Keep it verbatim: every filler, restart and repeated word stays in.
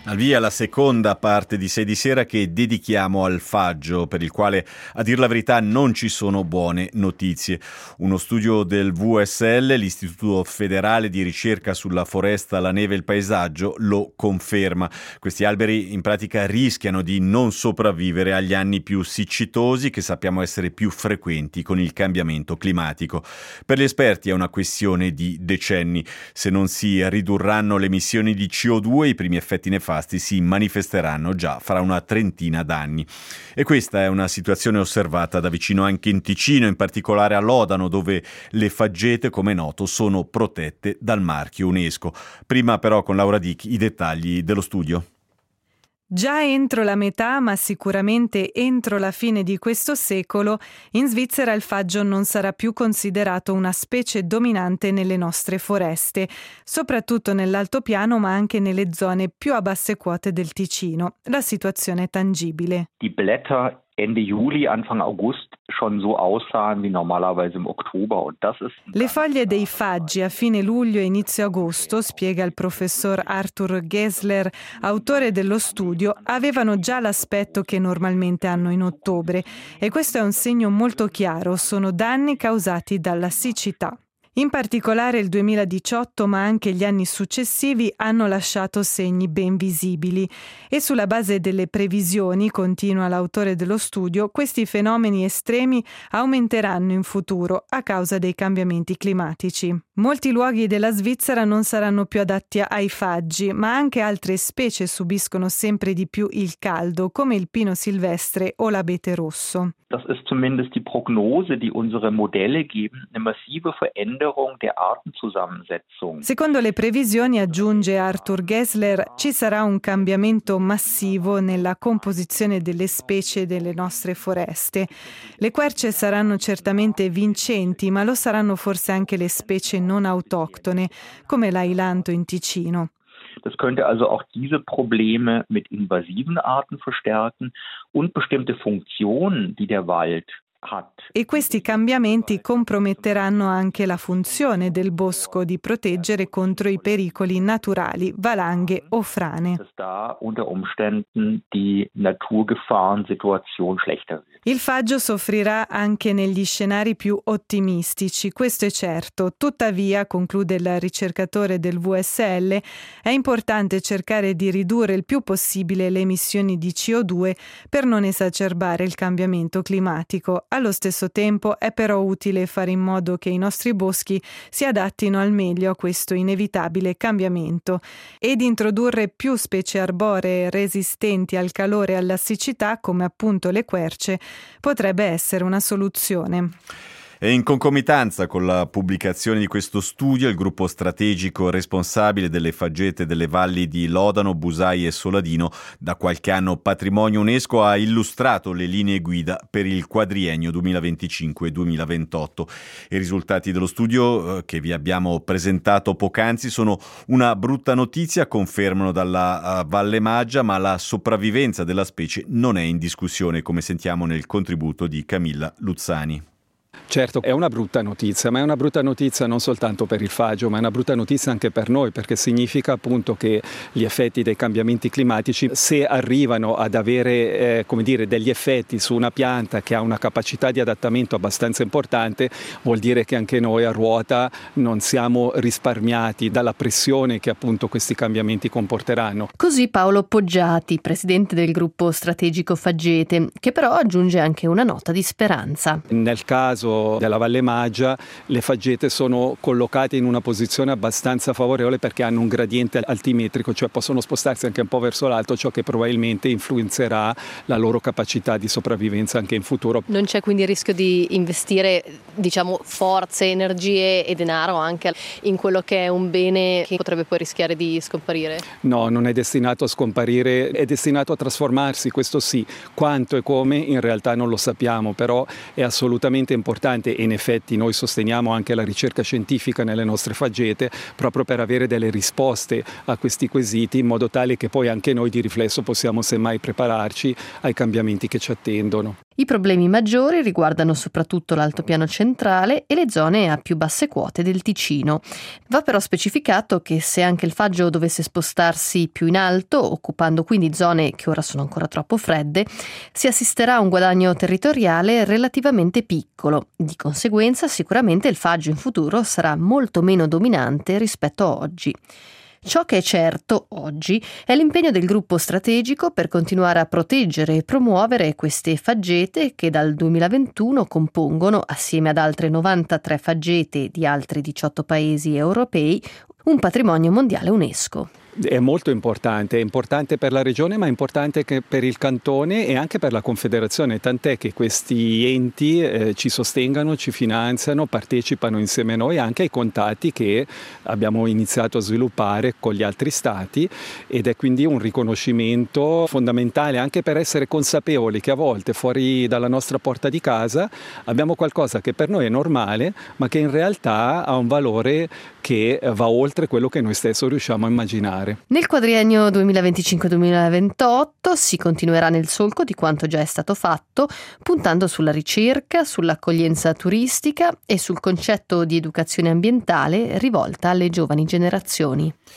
Al via la seconda parte di Sei di Sera che dedichiamo al faggio, per il quale, a dir la verità, non ci sono buone notizie. Uno studio del V S L, l'Istituto Federale di Ricerca sulla Foresta, la Neve e il Paesaggio, lo conferma. Questi alberi in pratica rischiano di non sopravvivere agli anni più siccitosi, che sappiamo essere più frequenti con il cambiamento climatico. Per gli esperti è una questione di decenni. Se non si ridurranno le emissioni di C O due, i primi effetti nefasti si manifesteranno già fra una trentina d'anni. E questa è una situazione osservata da vicino anche in Ticino, in particolare a Lodano, dove le faggete, come è noto, sono protette dal marchio UNESCO. Prima però con Laura Dick i dettagli dello studio. Già entro la metà, ma sicuramente entro la fine di questo secolo, in Svizzera il faggio non sarà più considerato una specie dominante nelle nostre foreste, soprattutto nell'altopiano ma anche nelle zone più a basse quote del Ticino. La situazione è tangibile. Die Blätter Ende Juli, Anfang August schon so aussahen wie normalerweise im Oktober und das ist Le foglie dei faggi a fine luglio e inizio agosto, spiega il professor Arthur Gessler, autore dello studio, avevano già l'aspetto che normalmente hanno in ottobre e questo è un segno molto chiaro, sono danni causati dalla siccità. In particolare il duemiladiciotto, ma anche gli anni successivi, hanno lasciato segni ben visibili e sulla base delle previsioni, continua l'autore dello studio, questi fenomeni estremi aumenteranno in futuro a causa dei cambiamenti climatici. Molti luoghi della Svizzera non saranno più adatti ai faggi, ma anche altre specie subiscono sempre di più il caldo, come il pino silvestre o l'abete rosso. Das ist zumindest die Prognose, die unsere Modelle geben, eine massive Veränderung der Artenzusammensetzung. Secondo le previsioni, aggiunge Arthur Gessler, ci sarà un cambiamento massivo nella composizione delle specie delle nostre foreste. Le querce saranno certamente vincenti, ma lo saranno forse anche le specie non autoctone, come l'ailanto in Ticino. Das könnte also auch diese Probleme mit invasiven Arten verstärken und bestimmte Funktionen, die der Wald hat. E questi cambiamenti comprometteranno anche la funzione del bosco di proteggere contro i pericoli naturali, valanghe o frane. Dass da unter Umständen die Naturgefahrensituation schlechter wird. Il faggio soffrirà anche negli scenari più ottimistici, questo è certo. Tuttavia, conclude il ricercatore del V S L, è importante cercare di ridurre il più possibile le emissioni di C O due per non esacerbare il cambiamento climatico. Allo stesso tempo è però utile fare in modo che i nostri boschi si adattino al meglio a questo inevitabile cambiamento ed introdurre più specie arboree resistenti al calore e alla siccità, come appunto le querce, potrebbe essere una soluzione. E in concomitanza con la pubblicazione di questo studio, il gruppo strategico responsabile delle faggete delle valli di Lodano, Busai e Soladino, da qualche anno patrimonio UNESCO, ha illustrato le linee guida per il quadriennio duemilaventicinque duemilaventotto. I risultati dello studio eh, che vi abbiamo presentato poc'anzi sono una brutta notizia, confermano dalla uh, Valle Maggia, ma la sopravvivenza della specie non è in discussione, come sentiamo nel contributo di Camilla Luzzani. Certo, è una brutta notizia, ma è una brutta notizia non soltanto per il faggio, ma è una brutta notizia anche per noi, perché significa appunto che gli effetti dei cambiamenti climatici, se arrivano ad avere eh, come dire, degli effetti su una pianta che ha una capacità di adattamento abbastanza importante, vuol dire che anche noi a ruota non siamo risparmiati dalla pressione che appunto questi cambiamenti comporteranno. Così Paolo Poggiati, presidente del gruppo strategico Faggete, che però aggiunge anche una nota di speranza. Nel caso della Valle Maggia, le faggete sono collocate in una posizione abbastanza favorevole perché hanno un gradiente altimetrico, cioè possono spostarsi anche un po' verso l'alto, ciò che probabilmente influenzerà la loro capacità di sopravvivenza anche in futuro. Non c'è quindi il rischio di investire, diciamo, forze, energie e denaro anche in quello che è un bene che potrebbe poi rischiare di scomparire? No, non è destinato a scomparire, è destinato a trasformarsi, questo sì. Quanto e come in realtà non lo sappiamo, però è assolutamente importante e in effetti noi sosteniamo anche la ricerca scientifica nelle nostre faggete proprio per avere delle risposte a questi quesiti in modo tale che poi anche noi di riflesso possiamo semmai prepararci ai cambiamenti che ci attendono. I problemi maggiori riguardano soprattutto l'altopiano centrale e le zone a più basse quote del Ticino. Va però specificato che se anche il Faggio dovesse spostarsi più in alto, occupando quindi zone che ora sono ancora troppo fredde, si assisterà a un guadagno territoriale relativamente piccolo. Di conseguenza sicuramente il Faggio in futuro sarà molto meno dominante rispetto a oggi. Ciò che è certo oggi è l'impegno del gruppo strategico per continuare a proteggere e promuovere queste faggete che dal duemilaventuno compongono, assieme ad altre novantatré faggete di altri diciotto paesi europei, un patrimonio mondiale UNESCO. È molto importante, è importante per la regione ma è importante anche per il cantone e anche per la confederazione, tant'è che questi enti eh, ci sostengano, ci finanziano, partecipano insieme a noi anche ai contatti che abbiamo iniziato a sviluppare con gli altri stati, ed è quindi un riconoscimento fondamentale anche per essere consapevoli che a volte fuori dalla nostra porta di casa abbiamo qualcosa che per noi è normale ma che in realtà ha un valore che va oltre quello che noi stessi riusciamo a immaginare. Nel quadriennio duemilaventicinque duemilaventotto si continuerà nel solco di quanto già è stato fatto, puntando sulla ricerca, sull'accoglienza turistica e sul concetto di educazione ambientale rivolta alle giovani generazioni.